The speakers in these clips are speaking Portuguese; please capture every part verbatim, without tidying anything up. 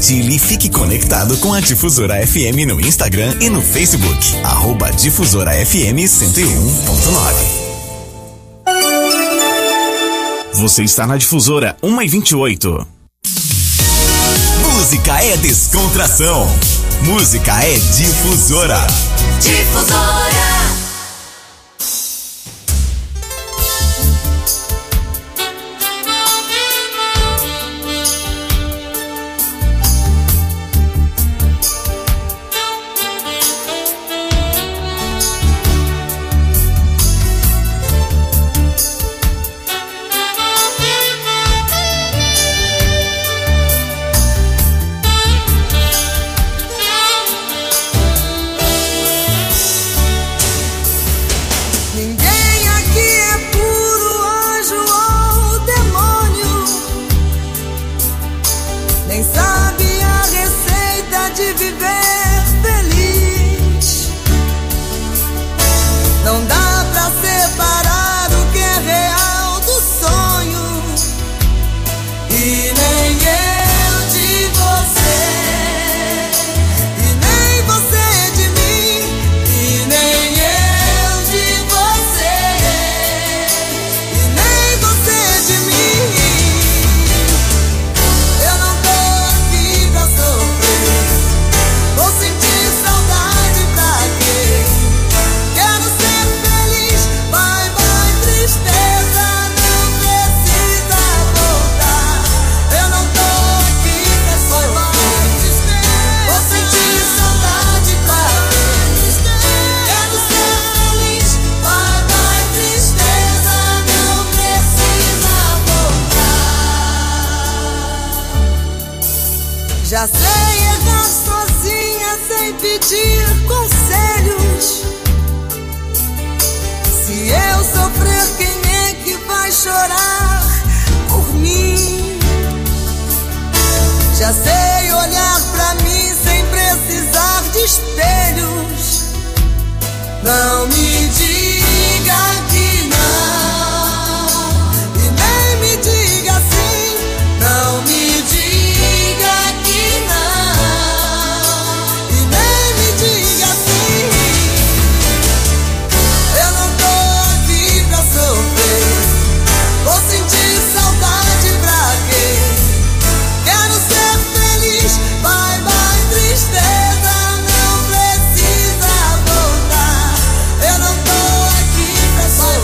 compartilhe e fique conectado com a Difusora F M no Instagram e no Facebook. Arroba Difusora F M cento e um ponto nove. Você está na Difusora uma e vinte e oito. Música é descontração. Música é Difusora. Difusora. Já sei errar sozinha sem pedir conselhos. Se eu sofrer, quem é que vai chorar por mim? Já sei olhar pra mim sem precisar de espelhos. Não me diga que não, e nem me diga sim. Não me diga que não, e nem me diga sim. Eu não tô aqui pra sofrer. Vou sentir saudade pra quê? Quero ser feliz. Bye bye tristeza, não precisa voltar. Eu não tô aqui pra sofrer.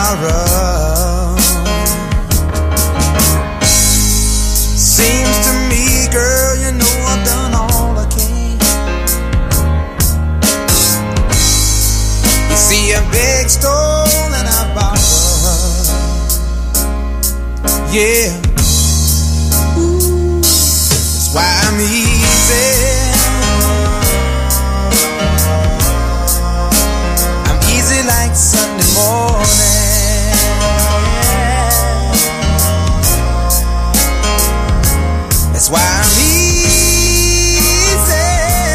tomorrow. Seems to me, girl, you know I've done all I can. You see a big stone and I borrow. Yeah. Ooh, that's why I'm easy. Like Sunday morning, that's why I'm easy.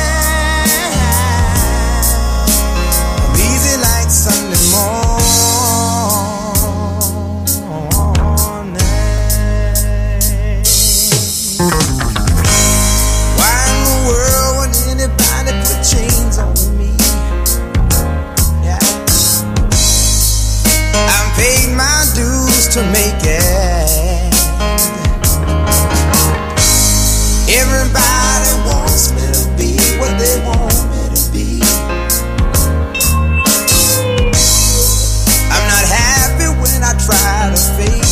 I'm easy like Sunday morning. Why in the world would anybody put chains on me? Paid my dues to make it. Everybody wants me to be what they want me to be. I'm not happy when I try to fake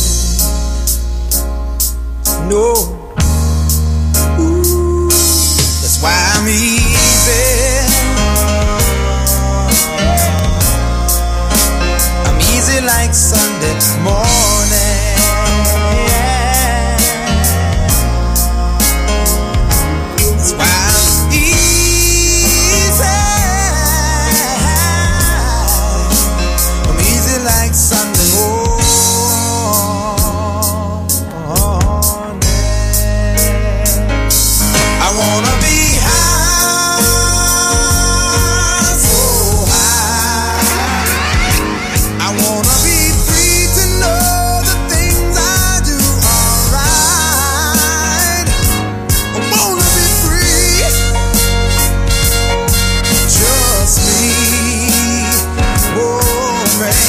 it. No. Ooh, that's why I'm easy. Like Sunday morning, yeah. That's why I'm easy. I'm easy like Sunday morning. I wanna be high, so high. I wanna be free to know the things I do are right. I wanna be free, just me, oh man.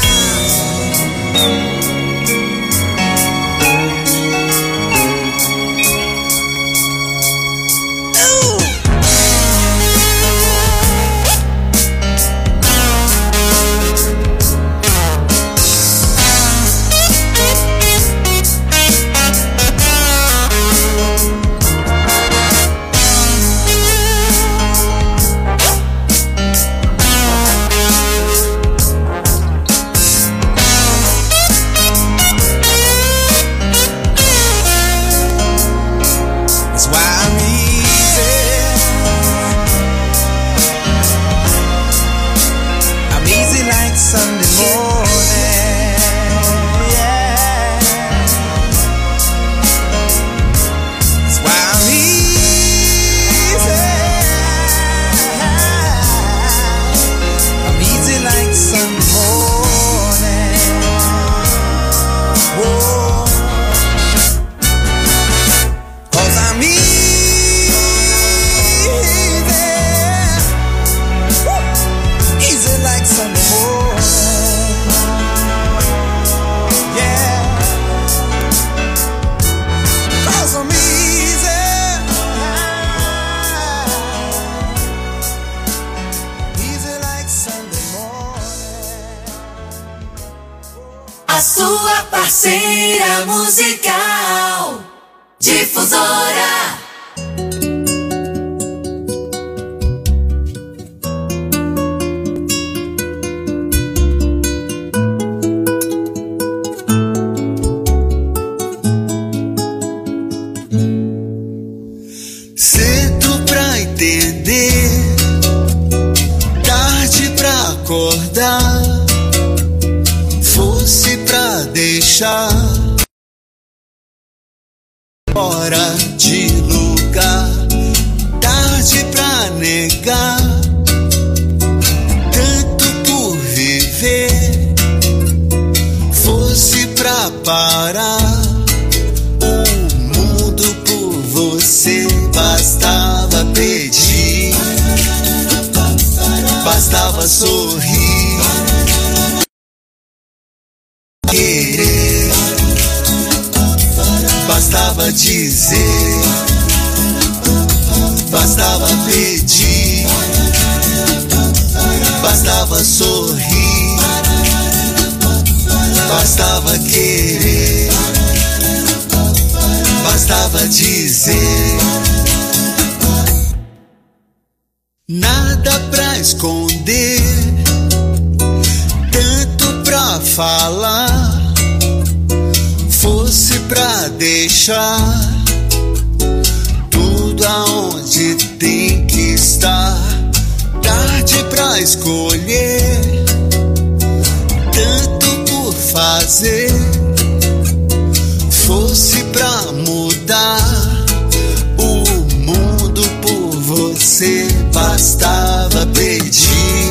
A sua parceira musical, Difusora. Cedo pra entender, tarde pra acordar, fosse pra deixar, fora de lugar, tarde pra negar, tanto por viver, fosse pra parar, o mundo por você bastava pedir, bastava sorrir, querer, bastava dizer, bastava pedir, bastava sorrir, Bastava querer, bastava dizer. Nada pra esconder, tanto pra falar. Fosse pra deixar tudo aonde tem que estar. Tarde pra escolher, tanto por fazer. Fosse pra mudar o mundo por você. Bastava pedir,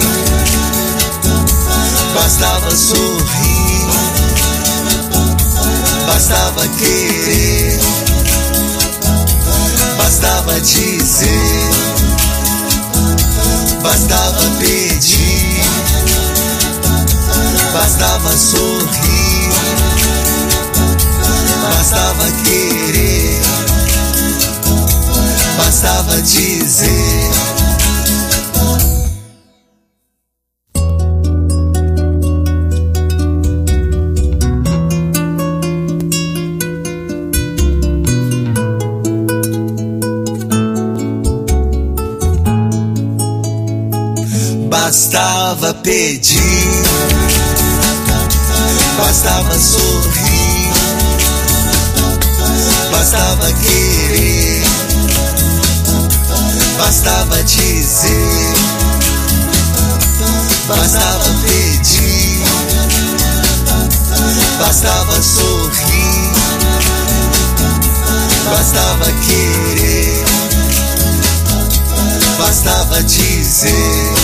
bastava sorrir, bastava querer, bastava dizer, bastava pedir, bastava sorrir, bastava querer, bastava dizer. Bastava pedir, bastava sorrir, bastava querer, bastava dizer, bastava pedir, bastava sorrir, bastava querer, bastava dizer.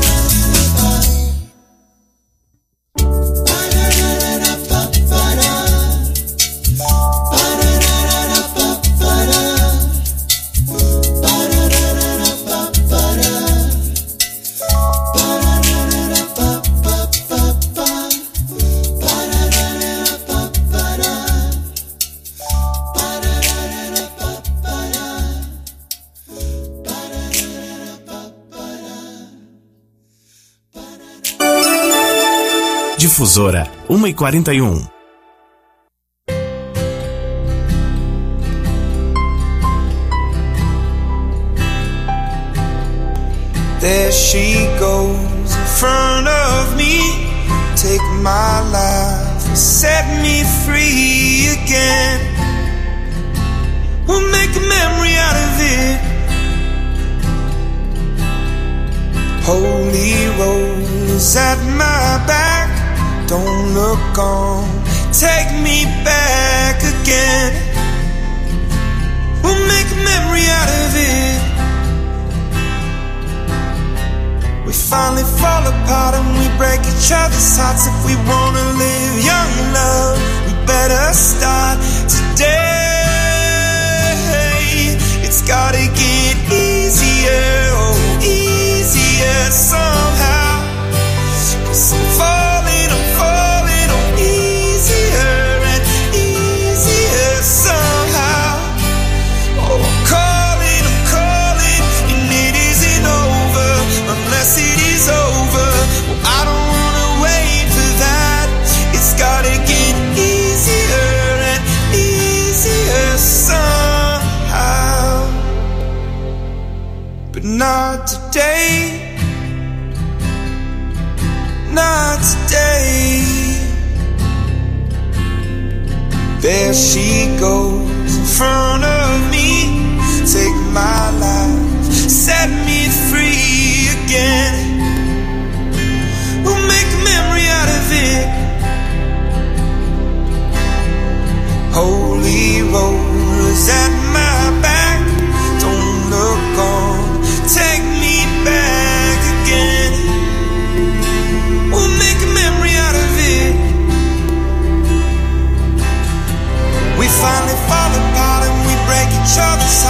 Difusora uma e quarenta e um. There she goes in front of me, take my life and set me free again. We'll make a memory out of it. Holy rose at my back, don't look on, take me back again. We'll make a memory out of it. We finally fall apart and we break each other's hearts. If we wanna live young and love, we better start today. It's gotta get easier, oh easier somehow. 'Cause I'm falling, I'm falling, oh easier and easier somehow. Oh, I'm calling, I'm calling, and it isn't over unless it is over. Well, I don't wanna wait for that. It's gotta get easier and easier somehow. But not today. Not today. There she goes in front of me, take my life, set me free again. We'll make a memory out of it. Holy rose at my back, don't look on, take me back again. We'll make a memory out of it. We finally fall apart and we break each other's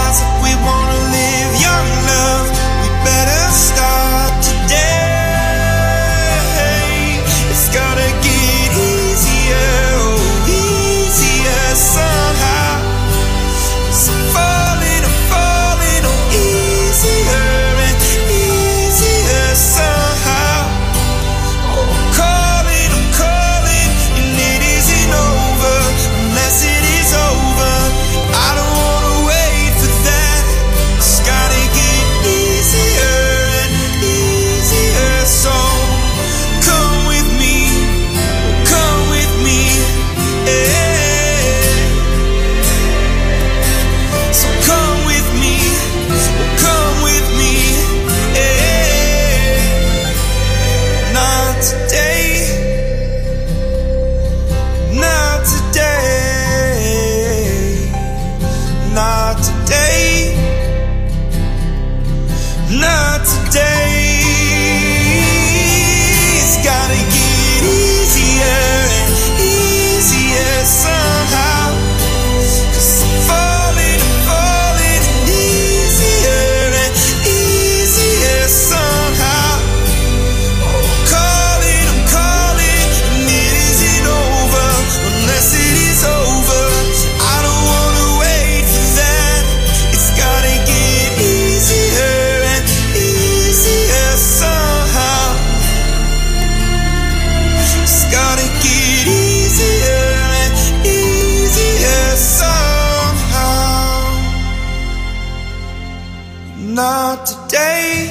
Not today,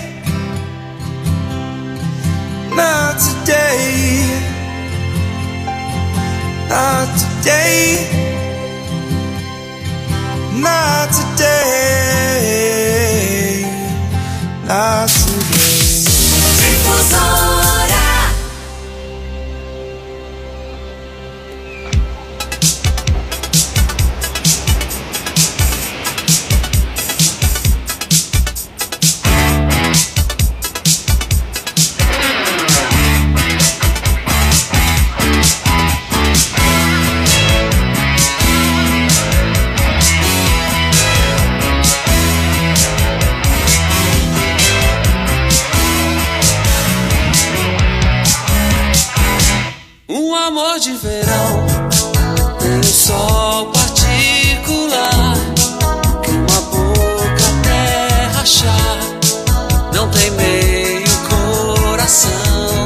not today, not today, not today, not today. Difusora. Amor de verão, tem um sol particular, queima a boca até rachar, não tem meio coração.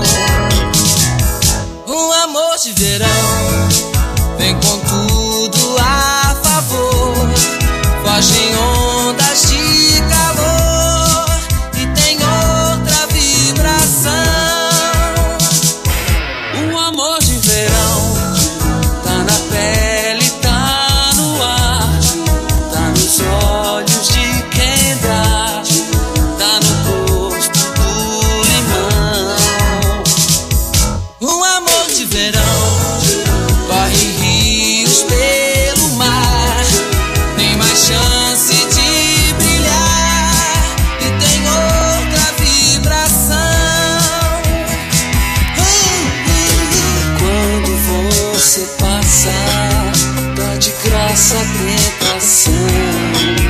Um amor de verão, vem com tudo a favor, foge em ondas de calor e tem outra vibração. Um amor de verão, tá na pele, tá no ar, tá nos olhos de quem dá, tá no gosto do limão. Um amor de verão, corre rios pelo mar, tem mais chance de brilhar e tem outra vibração. Quando você passa, dá de graça a tentação,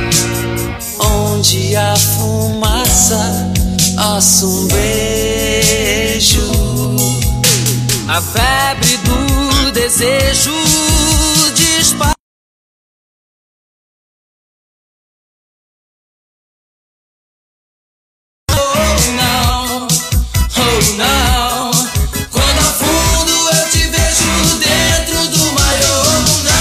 onde a fumaça assa um beijo, a febre do desejo dispara. Oh não, oh não, quando ao fundo eu te vejo dentro do maior.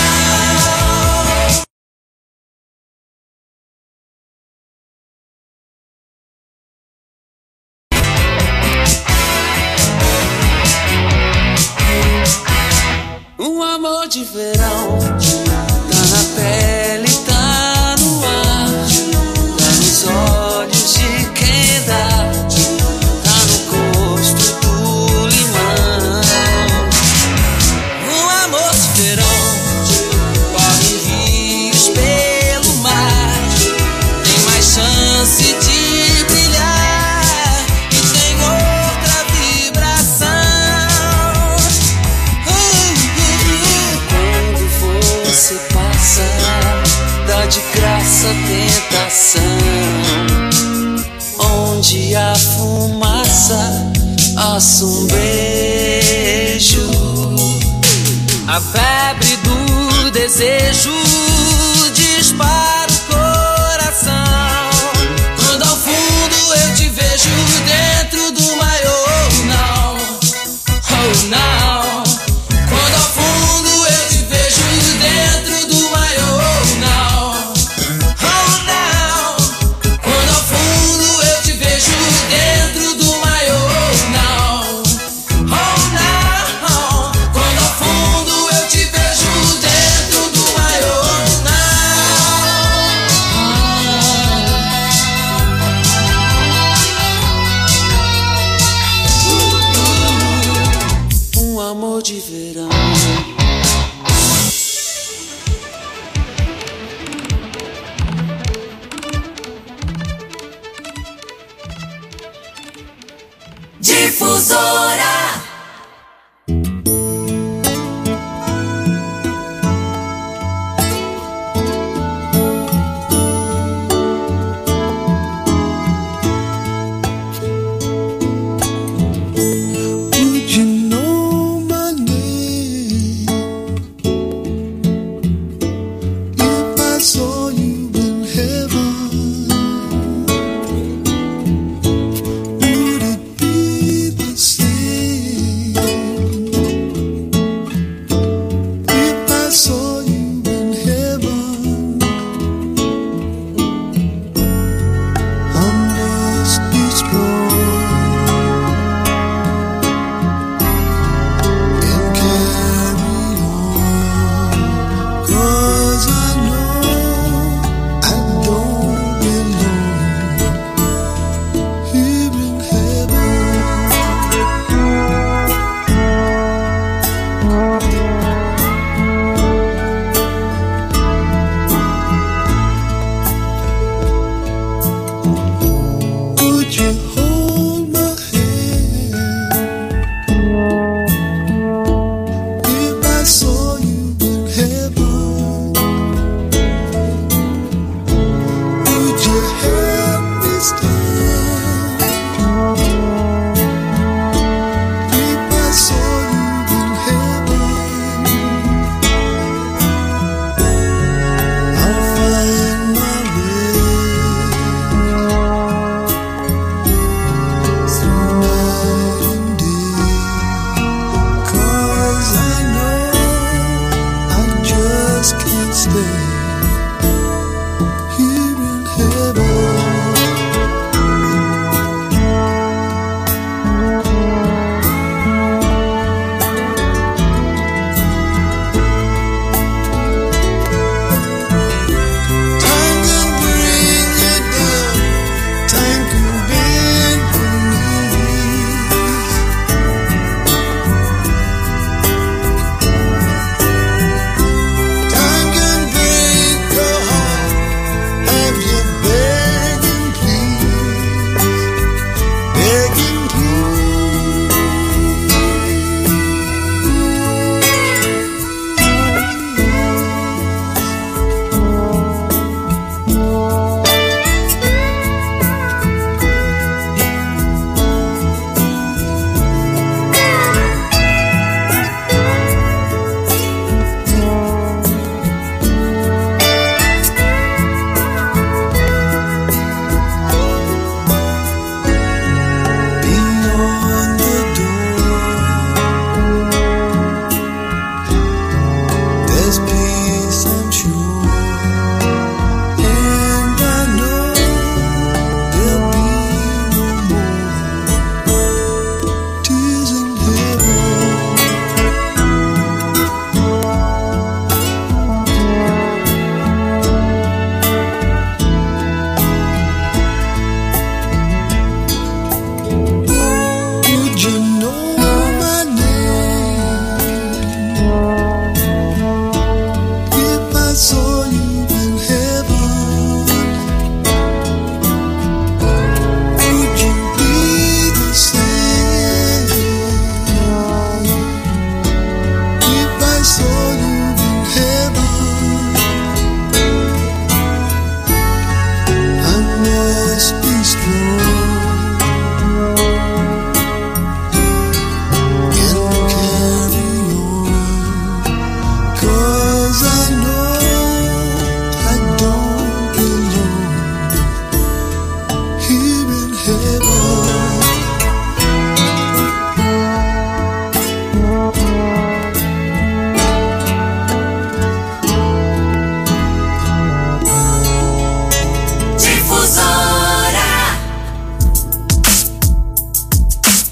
Um amor de verão, tá na pele, tá no ar, tá nos olhos de quem dá, tá no gosto do limão. Um amor de verão, corre rios pelo mar, tem mais chance de brilhar e tem outra vibração. Quando você passa, dá de graça a tentação, onde a fumaça assa um beijo, a febre do desejo dispara o coração. Quando ao fundo eu te vejo dentro do maior, não, oh não. Quando ao fundo eu te vejo dentro do maior, não, oh não. Quando ao fundo eu te vejo dentro do maior, não, oh não. Quando ao fundo eu te vejo dentro do maior, não.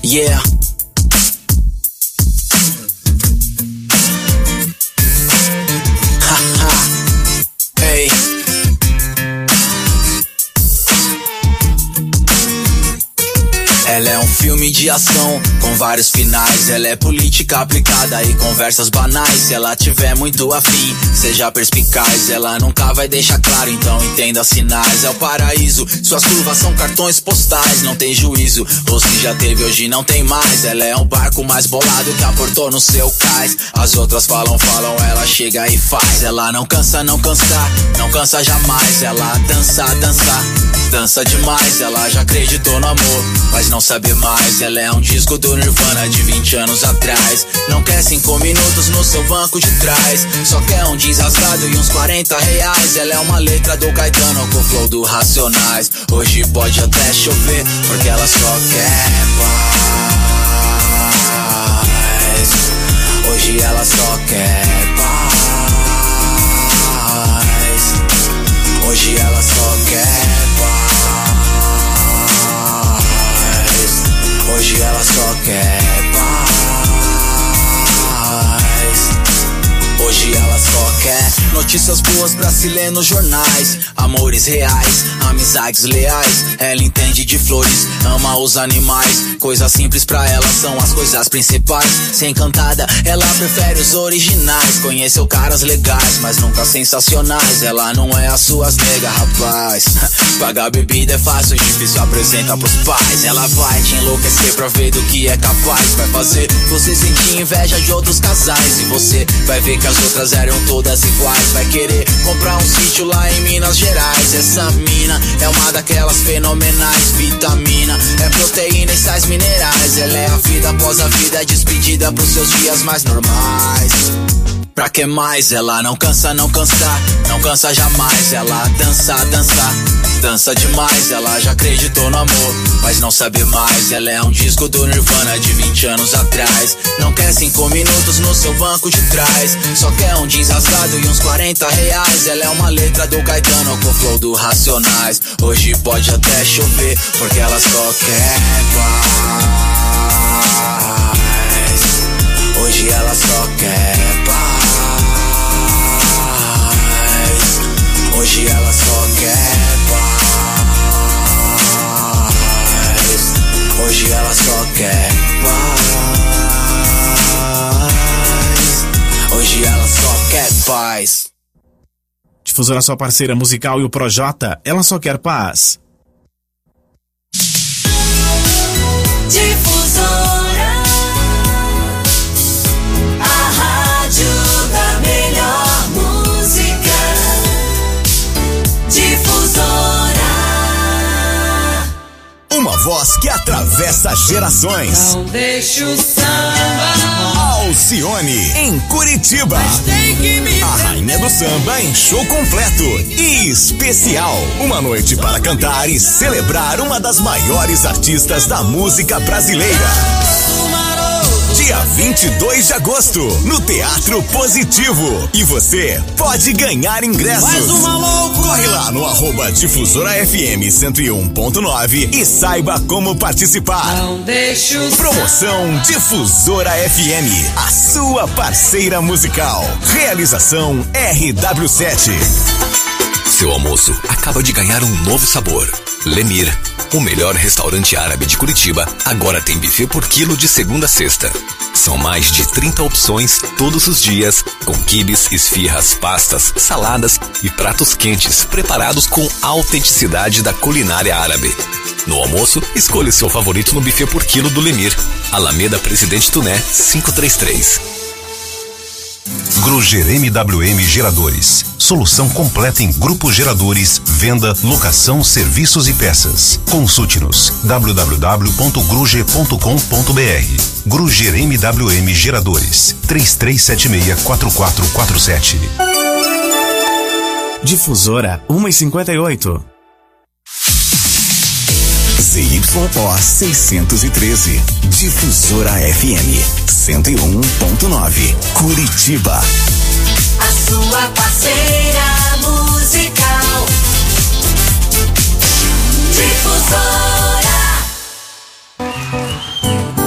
Yeah. Hey. Ela é um filme de ação com vários finais. Ela é política aplicada e conversas banais. Se ela tiver muito afim, seja perspicaz. Ela nunca vai deixar claro, então entenda sinais. É o paraíso, suas curvas são cartões postais. Não tem juízo, ou se já teve hoje não tem mais. Ela é um barco mais bolado que aportou no seu cais. As outras falam, falam, ela chega e faz. Ela não cansa, não cansa, não cansa jamais. Ela dança, dança, dança demais. Ela já acreditou no amor, mas não sabe mais. Ela é um disco do Nirvana de vinte anos atrás. Não quer cinco minutos no seu banco de trás. Só quer um jeans rasgado e uns quarenta reais. Ela é uma letra do Caetano com flow do Racionais. Hoje pode até chover, porque ela só quer paz. Hoje ela só quer paz. Hoje ela só quer paz. Hoje ela só quer paz. Hoje ela só quer notícias boas pra se ler nos jornais. Amores reais, amizades leais. Ela entende de flores, ama os animais. Coisas simples pra ela são as coisas principais. Se encantada, ela prefere os originais. Conheceu caras legais, mas nunca sensacionais. Ela não é as suas nega, rapaz. Pagar bebida é fácil, difícil apresenta pros pais. Ela vai te enlouquecer pra ver do que é capaz. Vai fazer você sentir inveja de outros casais. E você vai ver que as outras eram todas iguais. Vai querer comprar um sítio lá em Minas Gerais. Essa mina é uma daquelas fenomenais. Vitamina, é proteína e sais minerais. Ela é a vida após a vida, é despedida pros seus dias mais normais. Pra que mais? Ela não cansa, não cansa, não cansa jamais. Ela dança, dança, dança demais. Ela já acreditou no amor, mas não sabe mais. Ela é um disco do Nirvana de vinte anos atrás. Não quer cinco minutos no seu banco de trás. Só quer um jeans rasgado e uns quarenta reais. Ela é uma letra do Caetano com flow do Racionais. Hoje pode até chover, porque ela só quer paz. Hoje ela só quer paz. Hoje ela só quer paz. Hoje ela só quer paz. Hoje ela só quer paz. Difusora, sua parceira musical, e o Projota, ela só quer paz. Difusora, a rádio da melhor música. Difusora, uma voz que atravessa gerações. Não deixa o samba. Alcione, em Curitiba. A rainha do samba em show completo e especial. Uma noite para cantar e celebrar uma das maiores artistas da música brasileira. Dia vinte e dois de agosto, no Teatro Positivo. E você pode ganhar ingressos. Mais uma loucura. Corre lá no arroba Difusora F M cento e um ponto nove e saiba como participar. Não deixa o Promoção Difusora F M, a sua parceira musical. Realização R W sete. Seu almoço acaba de ganhar um novo sabor. Lemir, o melhor restaurante árabe de Curitiba, agora tem buffet por quilo de segunda a sexta. São mais de trinta opções todos os dias, com quibes, esfirras, pastas, saladas e pratos quentes preparados com a autenticidade da culinária árabe. No almoço, escolha o seu favorito no buffet por quilo do Lemir, Alameda Presidente Tuné, quinhentos e trinta e três. Gruger M W M Geradores. Solução completa em grupos geradores, venda, locação, serviços e peças. Consulte-nos w w w ponto gruger ponto com ponto b r. Gruger M W M Geradores. três três sete seis quatro quatro quatro sete. Difusora uma e cinquenta e oito. Z Y O seiscentos e treze. Difusora F M cento e um ponto nove. Curitiba. a sua parceira musical. Difusora.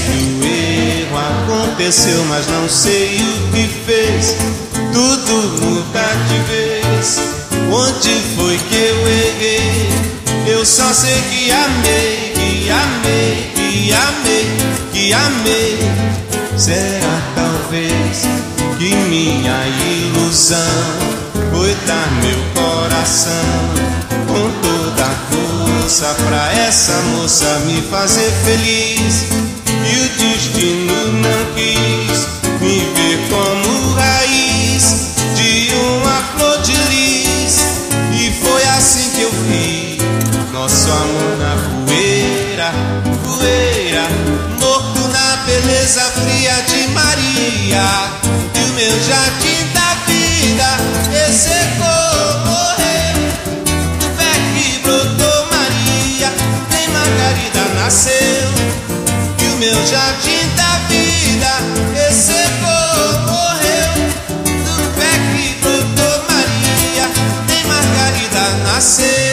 que o erro aconteceu, mas não sei o que fez. Tudo muda de vez. Onde foi que eu errei? Eu só sei que amei, que amei, que amei, que amei. Será talvez que minha ilusão foi dar meu coração com toda a força pra essa moça me fazer feliz? E o destino não quis me ver como raiz de uma flor de lis. E foi assim que eu vi nosso amor na poeira, poeira, morto na beleza fria de Maria. E o meu jardim da vida ressecou, morreu. Do pé que brotou Maria, nem Margarida nasceu. E o meu jardim da vida ressecou, morreu. Do pé que brotou Maria, nem Margarida nasceu.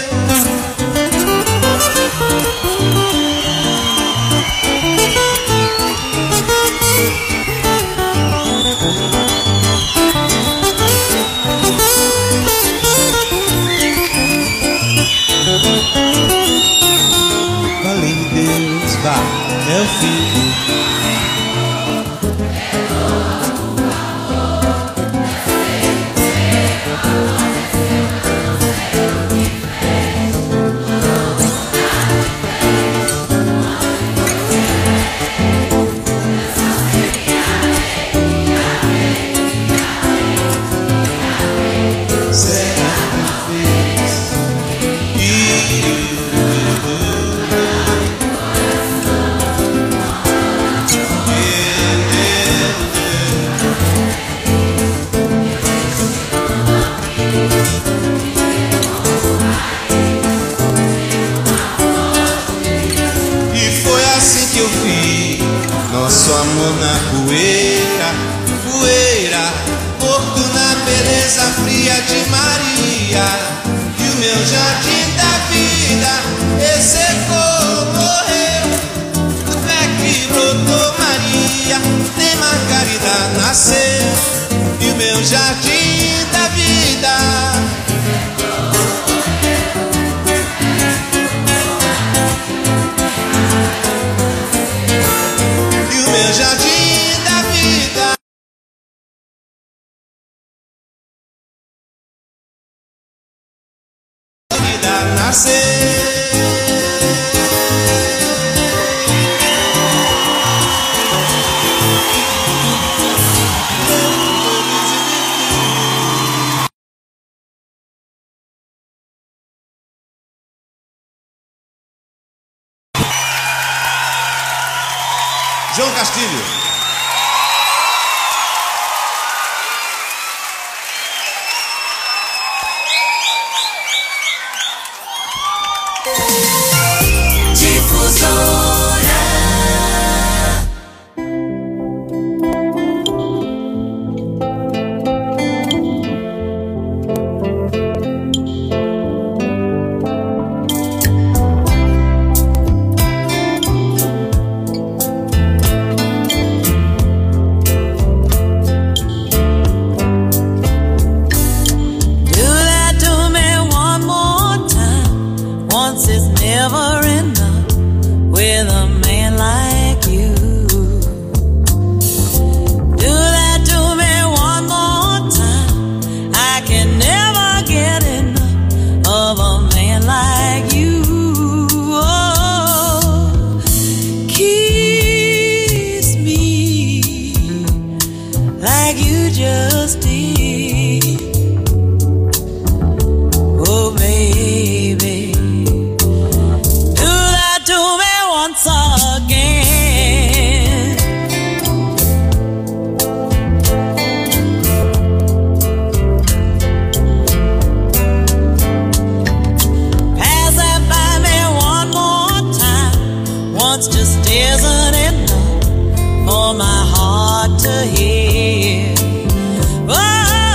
Falei de Deus, vá, é o fim. Nosso amor na poeira, poeira, morto na beleza fria de Maria. E o meu jardim da vida ressecou, morreu. Do pé que brotou Maria, nem Margarida nasceu. E o meu jardim da vida meu jardim da vida. Vida nascer. João Castilho. Difusora. For my heart to hear. Oh,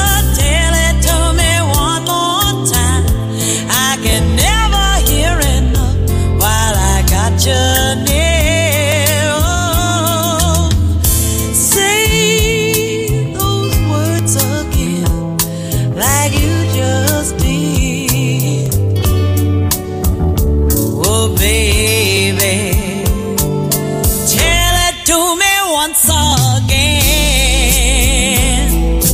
once again.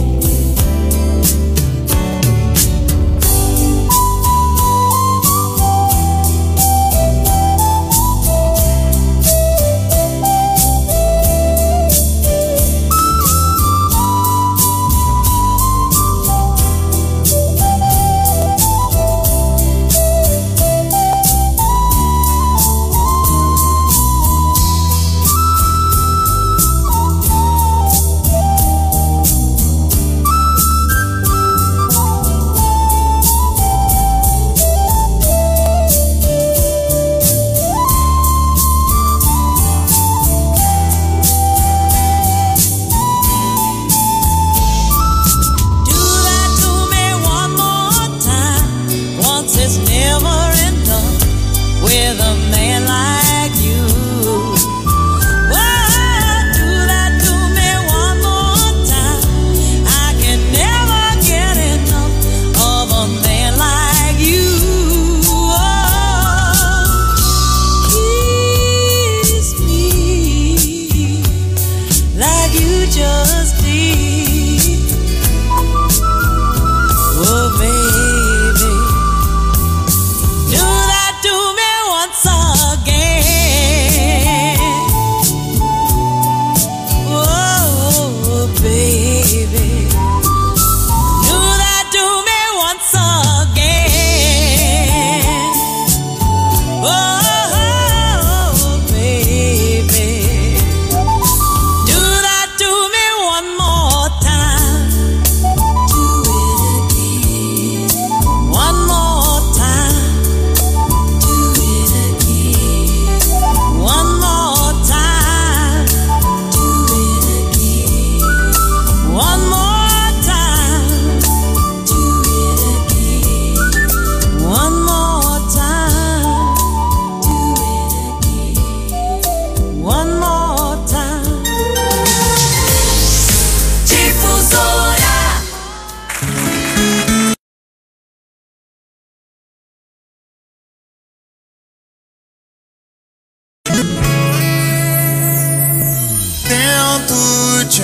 Tento te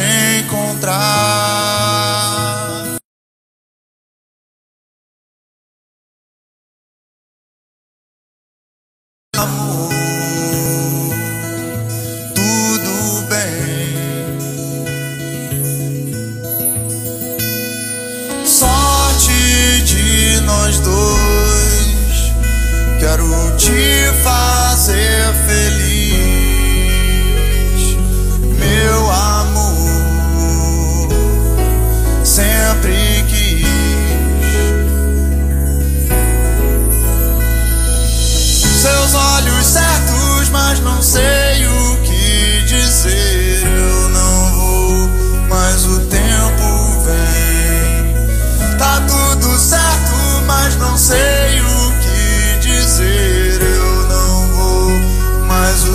encontrar. Amor, tudo bem. Sorte de nós dois. Quero te fazer feliz, meu amor, sempre quis. Seus olhos certos, mas não sei o que dizer. Eu não vou, mas o tempo vem. Tá tudo certo, mas não sei o que dizer. Eu não vou, mas o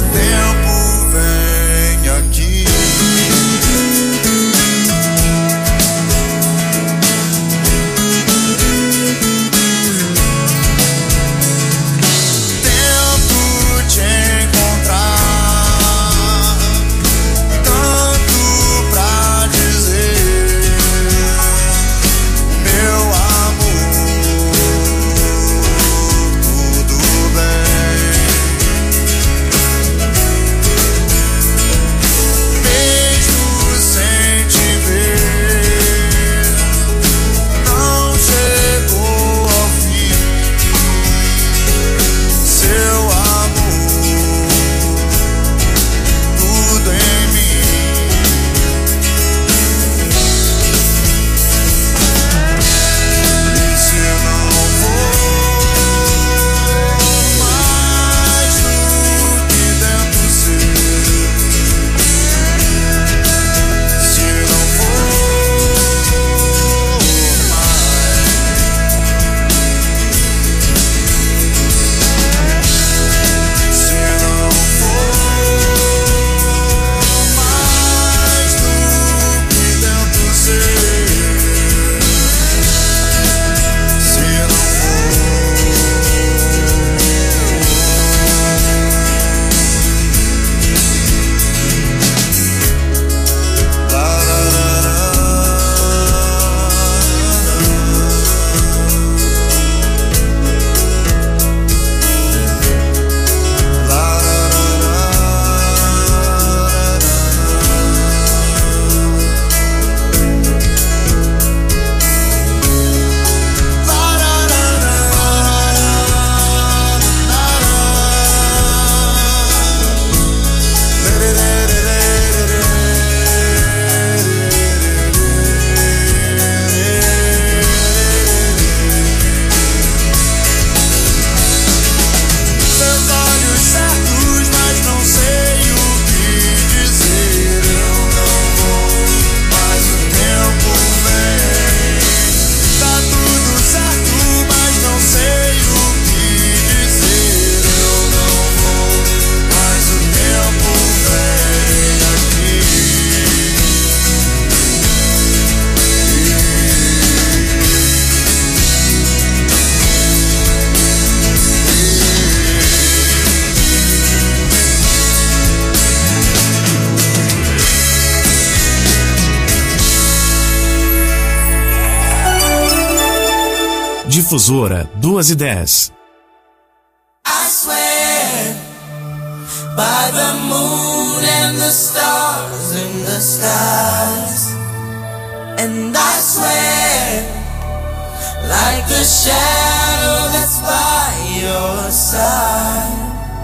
Difusora, duas e dez. I swear by the moon and the stars in the skies, and I swear like the shadow that's by your side.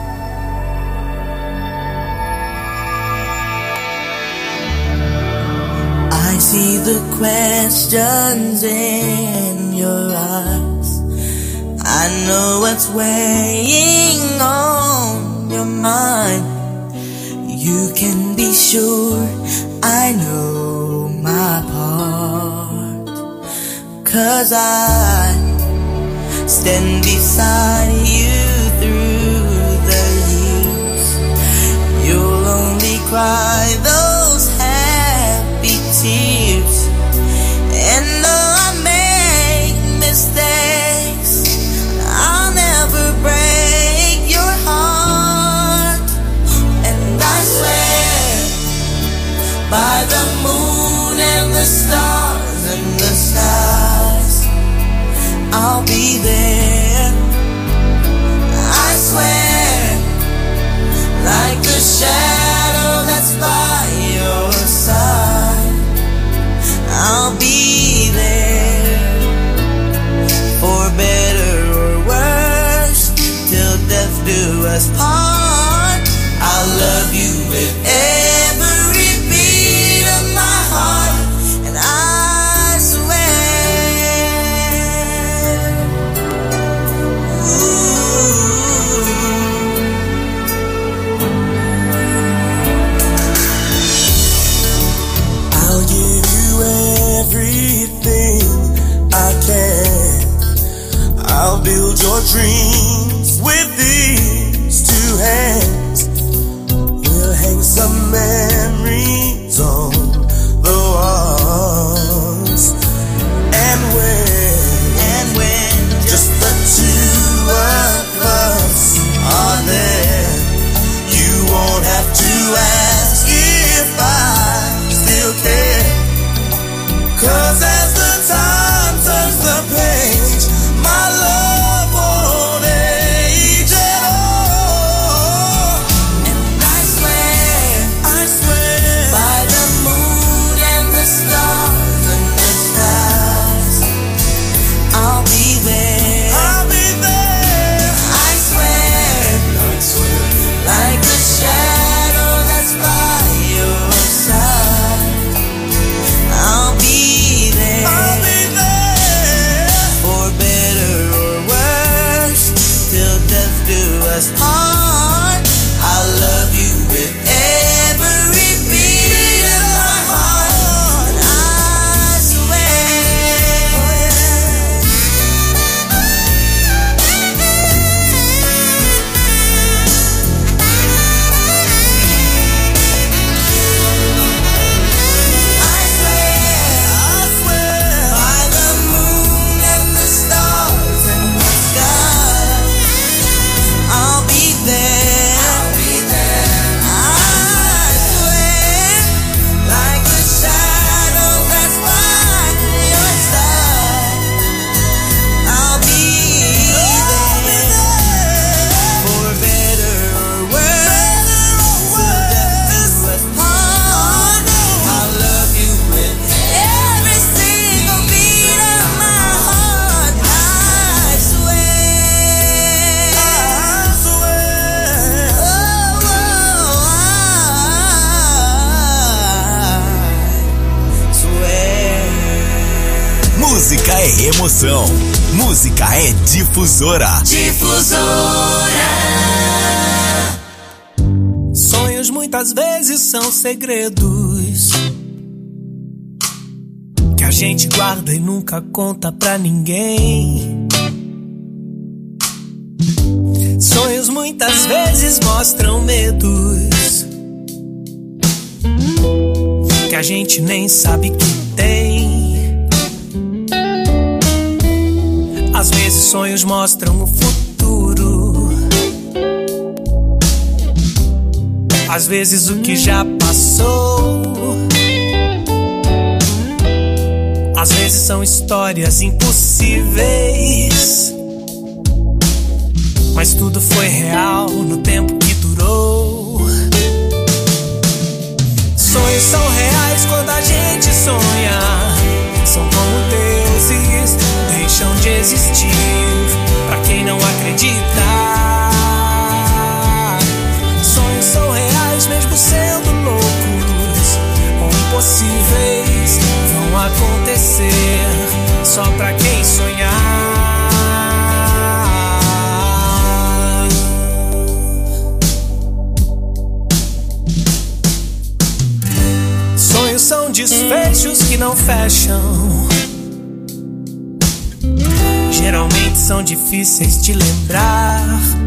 I see the questions in your eyes. I know what's weighing on your mind. You can be sure I know my part, 'cause I stand beside you through the years. You'll only cry those happy tears, and though I make mistakes, I'll never break your heart. And I swear by the moon and the stars and the skies, I'll be there. I swear like the shadow that's by your side, I'll be there. For better or worse, till death do us part. I'll love you with every beat of my heart, and I swear. Ooh. I'll give you everything I can. I'll build your dreams with these two hands. We'll hang some memories on the walls. And when, and when just the two of us are there, you won't have to ask if I still care. 'Cause as the time turns the page, my love won't age at all. And I swear, I swear by the moon and the stars and the skies, I'll be there. I'll be there. I swear, I swear like the shadow that's by your side, I'll be there. I'll be there. For better or worse, till death do us part. I'll love you with every beat of my heart, and I swear. I swear, I swear by the moon and the stars and the sky, I'll be there. I'll be there. I swear like the shadow that's by your side, I'll be there. For better or worse, till death do us part. I'll love you with every single beat of my heart. I swear. I swear. Oh, I swear. Música é emoção. Música é difusora. Difusora. Sonhos muitas vezes são segredos que a gente guarda e nunca conta pra ninguém. Sonhos muitas vezes mostram medos que a gente nem sabe que tem. Às vezes sonhos mostram o futuro, às vezes o que já passou. Às vezes são histórias impossíveis, mas tudo foi real no tempo que durou. Sonhos são reais quando a gente sonha, são como deuses, deixam de existir pra quem não acredita. Sonhos são reais mesmo sendo loucos ou impossíveis, vão acontecer só pra quem sonhar. Sonhos são desfechos que não fecham, geralmente são difíceis de lembrar.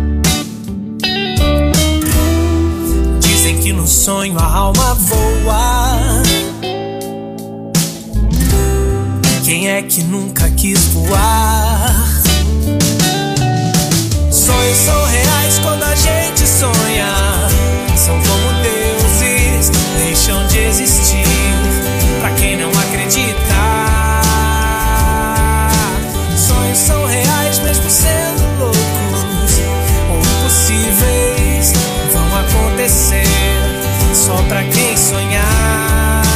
Dizem que no sonho a alma voa. Quem é que nunca quis voar? Sonhos são reais quando a gente sonha, são como deuses, deixam de existir pra quem não acredita. Sonhos são reais mesmo sendo loucos ou impossíveis, vão acontecer só pra quem sonhar.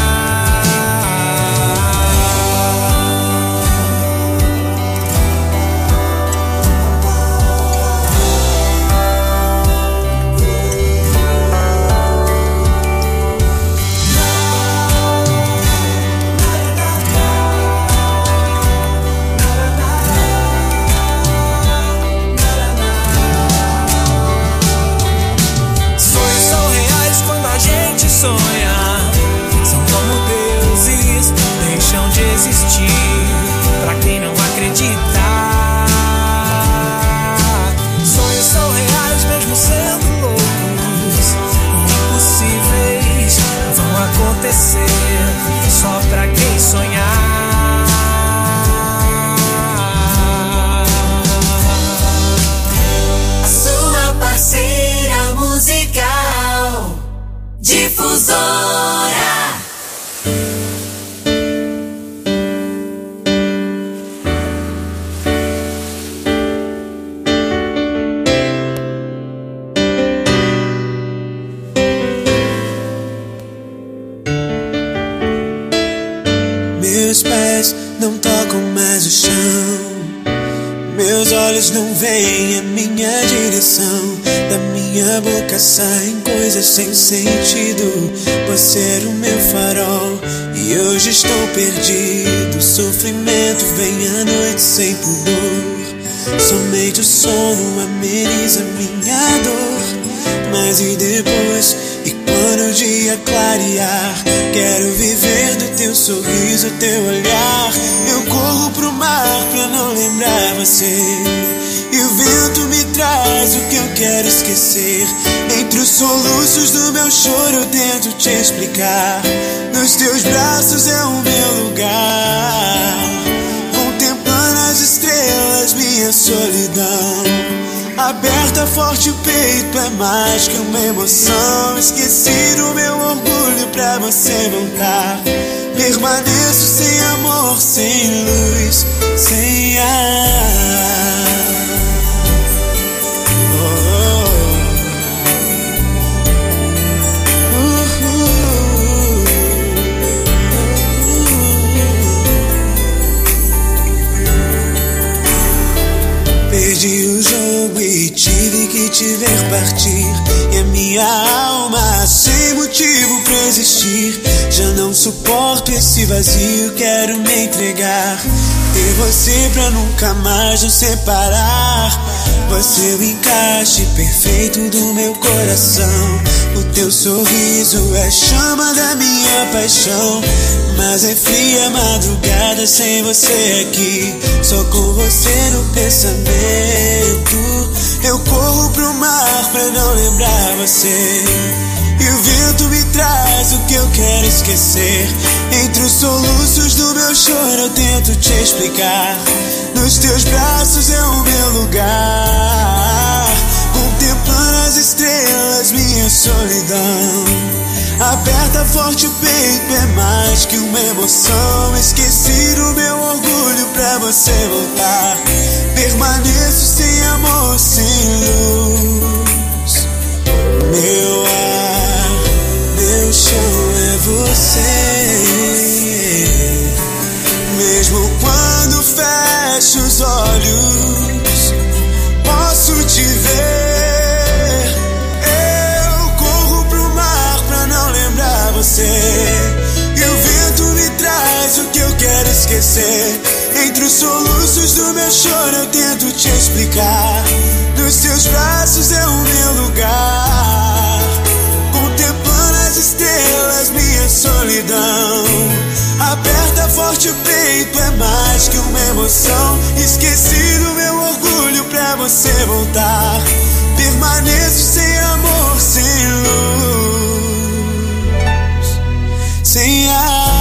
Sonha, são como deuses, deixam de existir pra quem não acredita. Sonhos são reais mesmo sendo loucos ou impossíveis, vão acontecer só pra quem sonhar. A sua parceira musical Difusora. Meus pés não tocam mais o chão, meus olhos não veem a minha direção. Da minha boca saem coisas sem sentido. Você era o meu farol e hoje estou perdido. Sofrimento vem à noite sem pudor, somente o sono ameniza minha dor. Mas e depois? E quando o dia clarear? Quero viver do teu sorriso, teu olhar. Eu corro pro mar pra não lembrar você, e o vento me traz o que eu quero esquecer. Entre os soluços do meu choro eu tento te explicar. Nos teus braços é o meu lugar, contemplando as estrelas, minha solidão. Aberta forte o peito é mais que uma emoção. Esqueci do meu orgulho pra você voltar. Permaneço sem amor, sem luz, sem ar. Perdi o jogo e tive que te ver partir, e a minha alma sem motivo pra existir. Já não suporto esse vazio, quero me entregar. Ter você pra nunca mais nos separar. Você é o encaixe perfeito do meu coração. O teu sorriso é a chama da minha paixão. Mas é fria a madrugada sem você aqui, só com você no pensamento. Eu corro pro mar pra não lembrar você, e o vento me traz o que eu quero esquecer. Entre os soluços do meu choro eu tento te explicar. Nos teus braços é o meu lugar, contemplando as estrelas, minha solidão. Aperta forte o peito, é mais que uma emoção. Esqueci do meu orgulho pra você voltar. Permaneço sem amor, sem luz. Meu ar, meu chão é você. Mesmo quando fecho os olhos, posso te ver. Eu corro pro mar pra não lembrar você. E o vento me traz o que eu quero esquecer. Entre os soluços do meu choro eu tento te explicar. Nos seus braços é o meu lugar. Contemplando as estrelas, minha solidão. Aperta forte o peito, é mais que uma emoção. Esqueci do meu orgulho pra você voltar. Permaneço sem amor, sem luz, sem ar.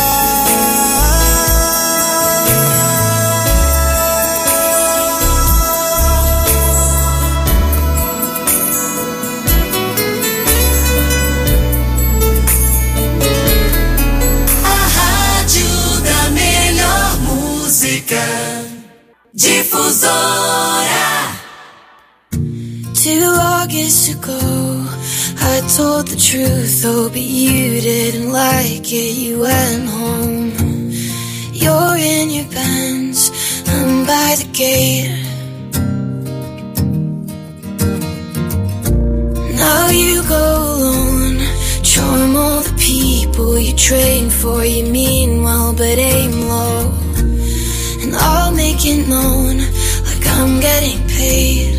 Difusora. Two August ago, I told the truth, oh, but you didn't like it, you went home. You're in your Benz, I'm by the gate. Now you go alone, charm all the people you train for, you mean well but aim low. And I'll make it known like I'm getting paid.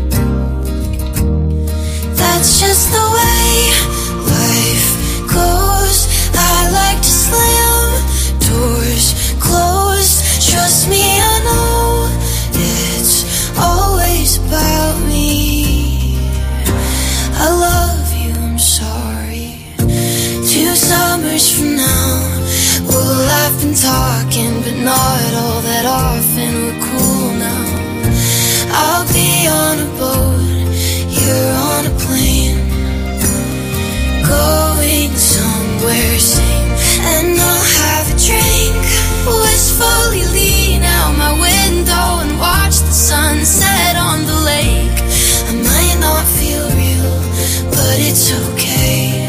That's just the way life goes. I like to slam doors closed. Trust me, I know it's always about me. I love you, I'm sorry. Two summers from now, well, I've been talking, but not all that often. We're cool now. I'll be on a boat, you're on a plane, going somewhere sane. And I'll have a drink, wistfully lean out my window and watch the sunset on the lake. I might not feel real, but it's okay.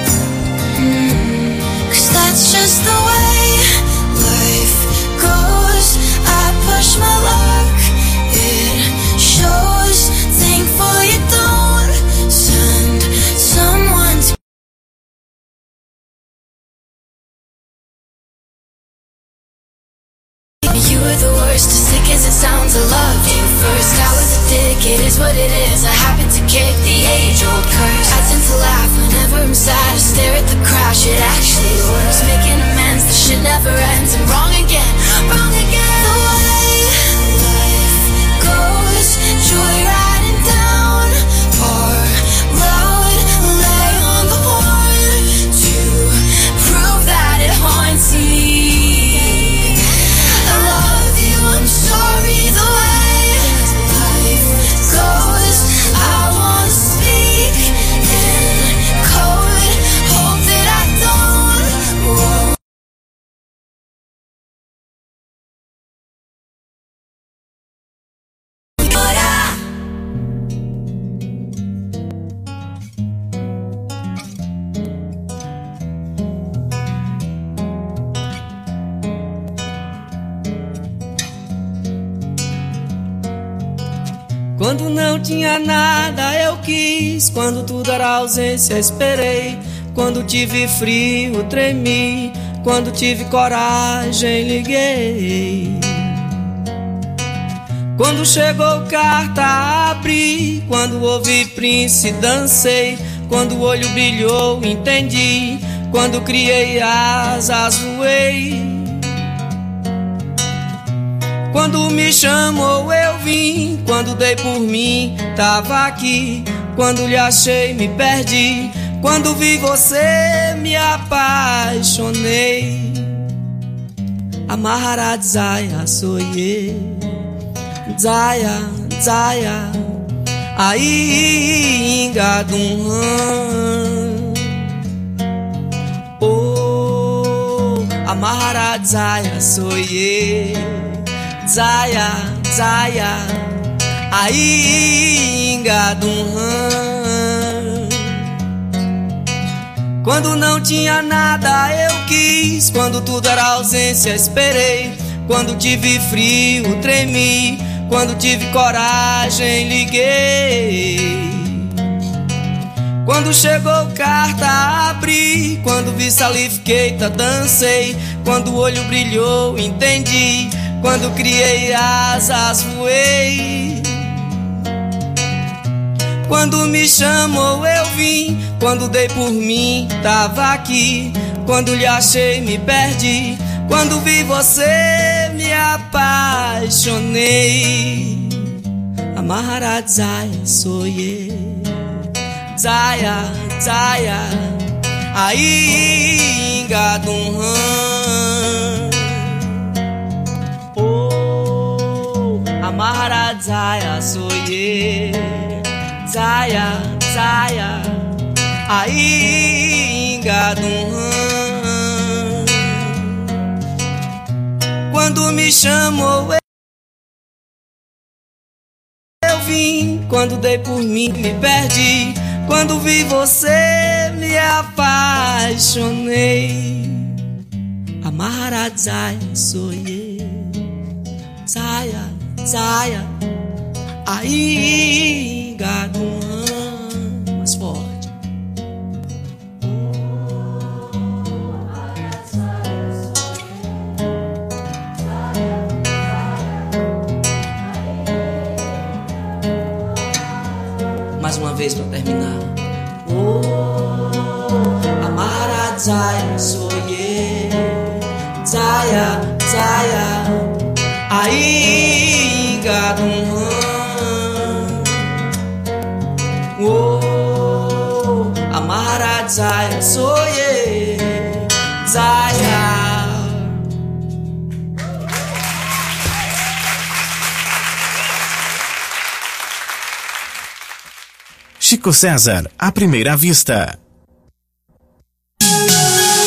Mm, 'cause that's just the way life goes. I push my luck, it shows. Thankful you don't send someone to you were the worst, as sick as it sounds. I loved you first. I was a dick, it is what it is. I happen to kick the age-old curse. I tend to laugh whenever I'm sad. I stare at the crash, it actually works. Making amends, the shit never ends. And wrong again, wrong again. The way life goes, joyriding down our road. Lay on the horn to prove that it haunts me. I love you, I'm sorry. The way life goes, I wanna speak in code. Hope that I don't. Whoa. Quando não tinha nada eu quis, quando tudo era ausência esperei, quando tive frio tremi, quando tive coragem liguei. Quando chegou carta abri, quando ouvi Prince dancei, quando o olho brilhou entendi, quando criei asas voei. Quando me chamou eu vim, quando dei por mim tava aqui, quando lhe achei me perdi, quando vi você me apaixonei. Amarrará Zaya soye, Zaya, Zaya, aí engadum. Maharadzaya soye, Zaya, Zaya, Ainga Dunhan. Quando não tinha nada eu quis, quando tudo era ausência esperei, quando tive frio tremi, quando tive coragem liguei. Quando chegou carta abri, quando vi salifiqueita dancei, quando o olho brilhou entendi, quando criei asas voei. Quando me chamou eu vim, quando dei por mim tava aqui, quando lhe achei me perdi, quando vi você me apaixonei. A Maharadzaya soye, Zaya, Zaya, Ainga Dunhan. Oh, a Maharadzaya soye, Zaya, Zaya, Ainga Dunhan. Quando me chamou eu vim, quando dei por mim me perdi, quando vi você me apaixonei. A Maharadzaya soye, Zaya, Zaya, Ainga Dunhan. Mais forte. Mais uma vez pra terminar. Oh, a Maharadzaya soye, Zaya, Zaya, Ainga Dunhan. Oh, a Maharadzaya soye, Zaya. Chico César, à primeira vista.